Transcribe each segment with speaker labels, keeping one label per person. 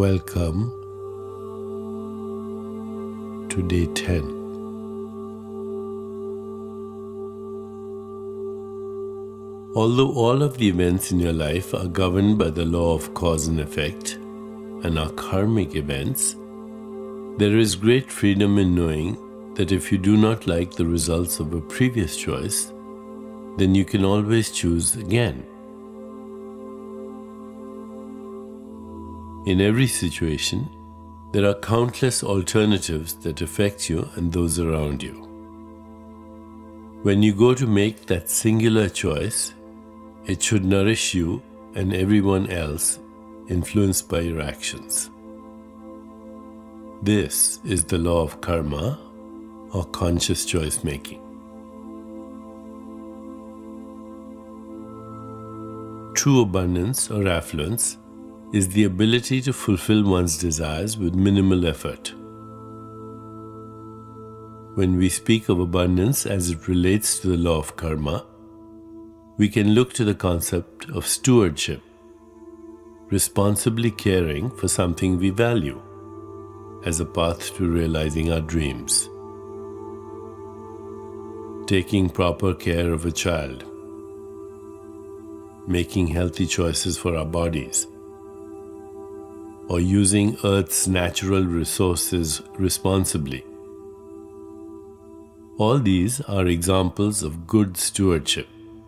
Speaker 1: Welcome to day 10. Although all of the events in your life are governed by the law of cause and effect and are karmic events, there is great freedom in knowing that if you do not like the results of a previous choice, then you can always choose again. In every situation, there are countless alternatives that affect you and those around you. When you go to make that singular choice, it should nourish you and everyone else influenced by your actions. This is the law of karma or conscious choice making. True abundance or affluence is the ability to fulfill one's desires with minimal effort. When we speak of abundance as it relates to the law of karma, we can look to the concept of stewardship, responsibly caring for something we value, as a path to realizing our dreams. Taking proper care of a child, making healthy choices for our bodies, or using Earth's natural resources responsibly. All these are examples of good stewardship.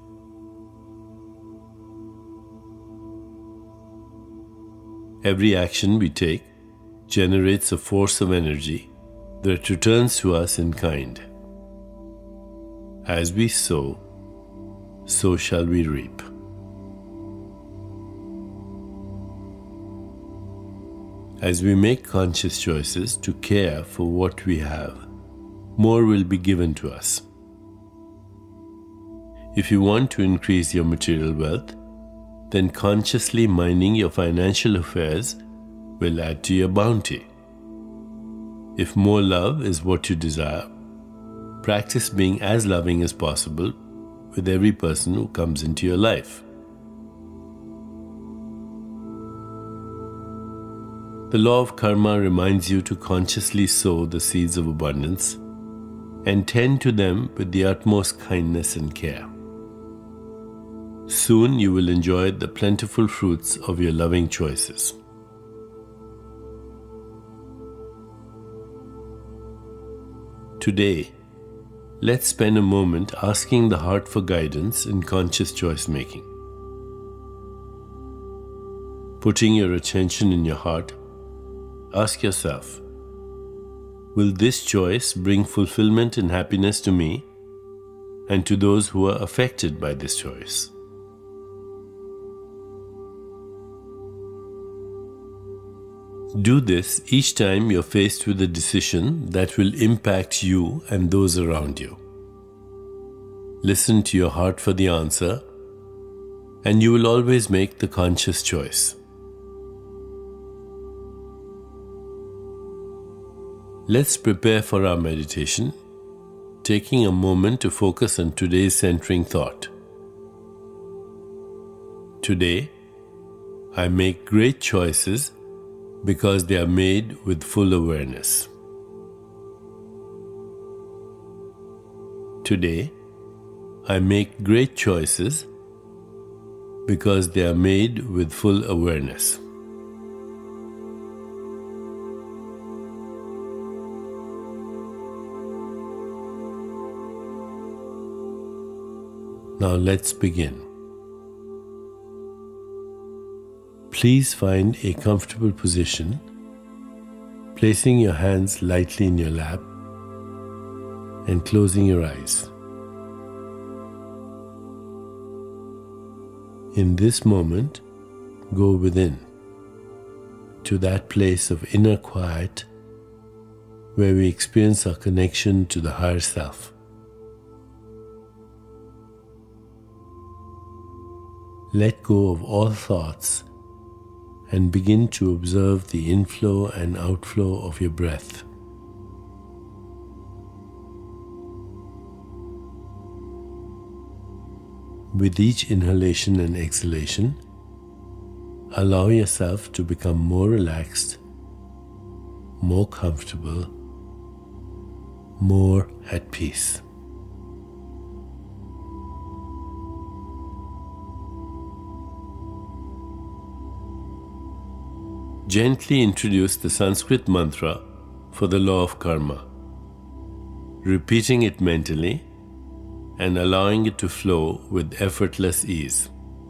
Speaker 1: Every action we take generates a force of energy that returns to us in kind. As we sow, so shall we reap. As we make conscious choices to care for what we have, more will be given to us. If you want to increase your material wealth, then consciously minding your financial affairs will add to your bounty. If more love is what you desire, practice being as loving as possible with every person who comes into your life. The law of karma reminds you to consciously sow the seeds of abundance and tend to them with the utmost kindness and care. Soon you will enjoy the plentiful fruits of your loving choices. Today, let's spend a moment asking the heart for guidance in conscious choice making. Putting your attention in your heart, ask yourself, will this choice bring fulfillment and happiness to me and to those who are affected by this choice? Do this each time you're faced with a decision that will impact you and those around you. Listen to your heart for the answer, and you will always make the conscious choice. Let's prepare for our meditation, taking a moment to focus on today's centering thought. Today, I make great choices because they are made with full awareness. Today, I make great choices because they are made with full awareness. Now let's begin. Please find a comfortable position, placing your hands lightly in your lap and closing your eyes. In this moment, go within to that place of inner quiet where we experience our connection to the higher self. Let go of all thoughts and begin to observe the inflow and outflow of your breath. With each inhalation and exhalation, Allow yourself to become more relaxed, more comfortable, more at peace. Gently introduce the Sanskrit mantra for the law of karma, repeating it mentally and allowing it to flow with effortless ease.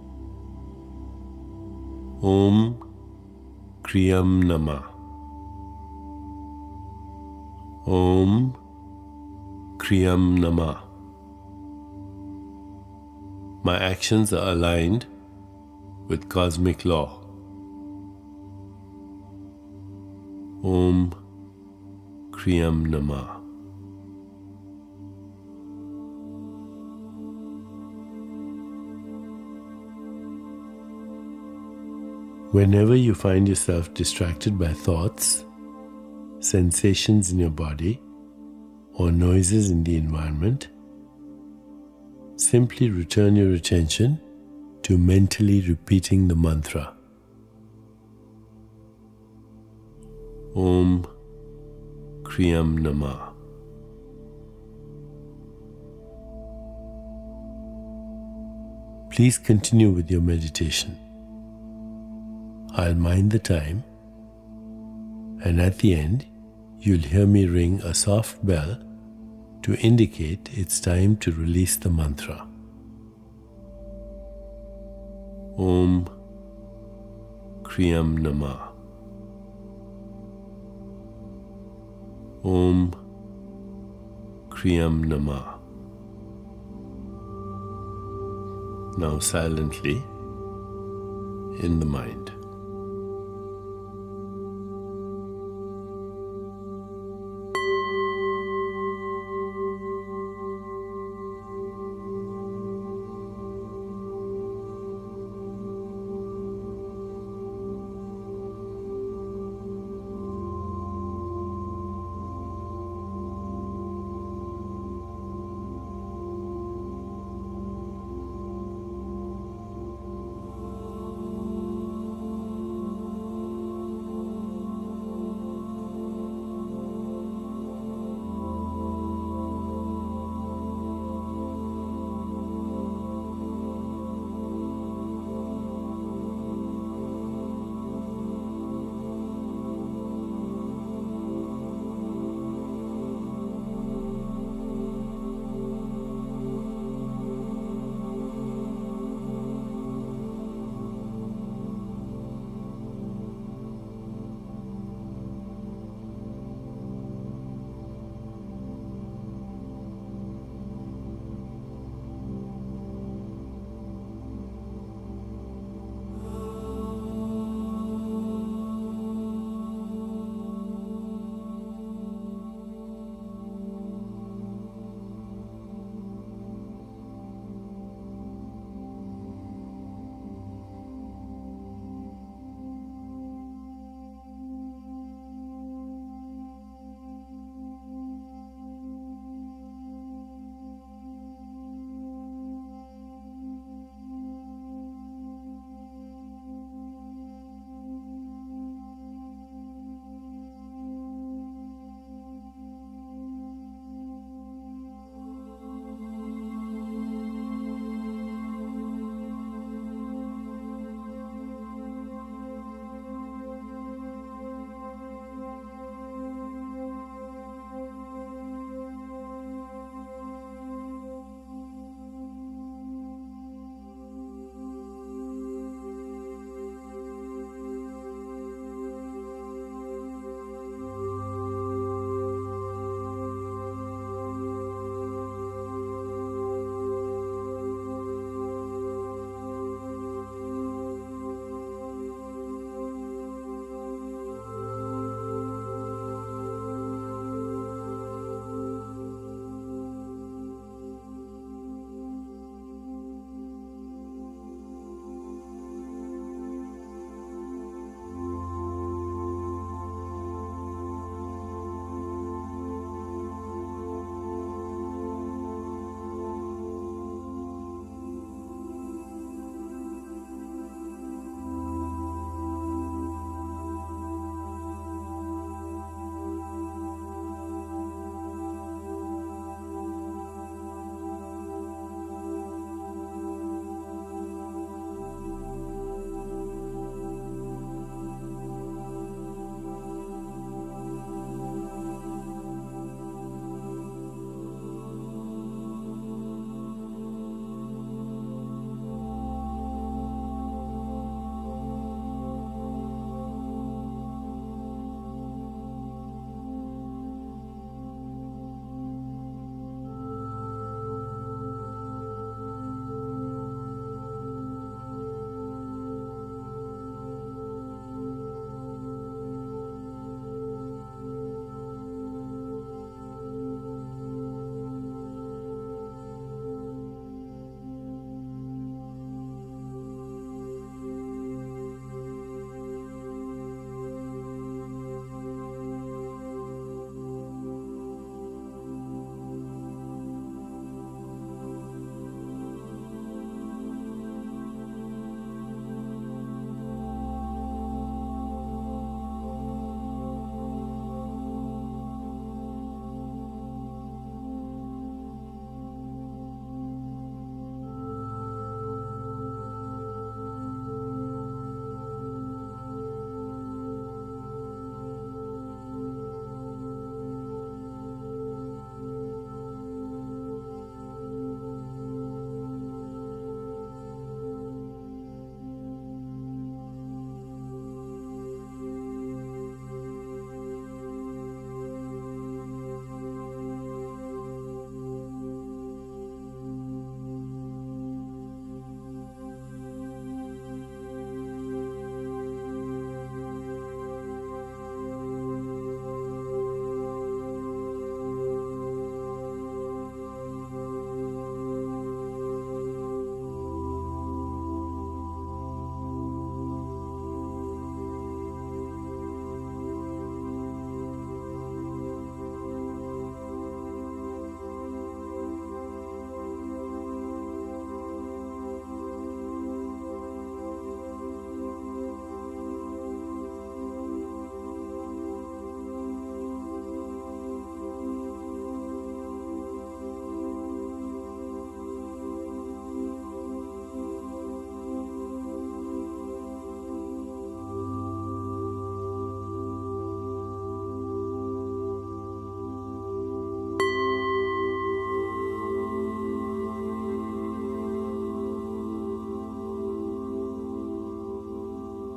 Speaker 1: Om Kriyam Namah. Om Kriyam Namah. My actions are aligned with cosmic law. Om Kriyam Namah. Whenever you find yourself distracted by thoughts, sensations in your body, or noises in the environment, simply return your attention to mentally repeating the mantra. Om Kriyam Namah. Please continue with your meditation. I'll mind the time, and at the end, you'll hear me ring a soft bell to indicate it's time to release the mantra. Om Kriyam Namah. Om Kriyam Namah. Now silently in the mind.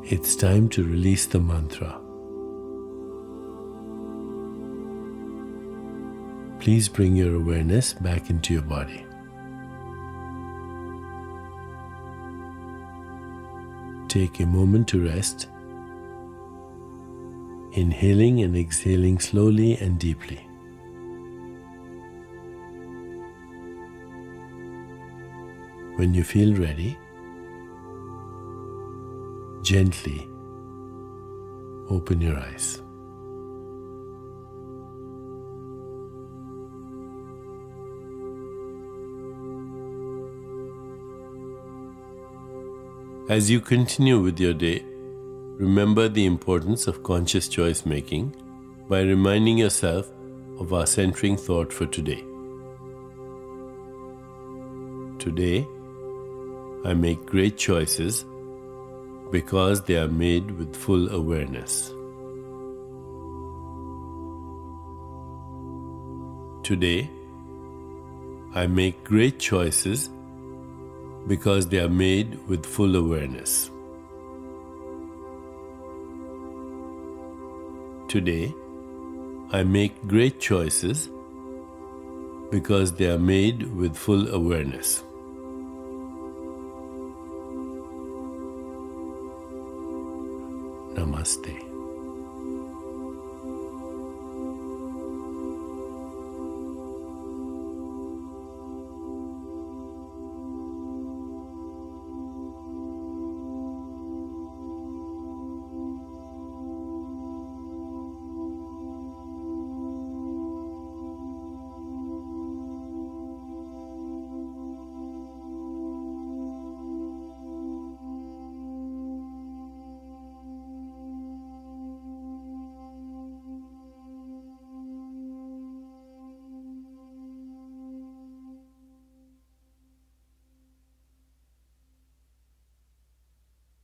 Speaker 1: It's time to release the mantra. Please bring your awareness back into your body. Take a moment to rest, inhaling and exhaling slowly and deeply. When you feel ready, gently open your eyes. As you continue with your day, remember the importance of conscious choice making by reminding yourself of our centering thought for today. Today, I make great choices because they are made with full awareness. Today, I make great choices because they are made with full awareness. Today, I make great choices because they are made with full awareness. Namaste.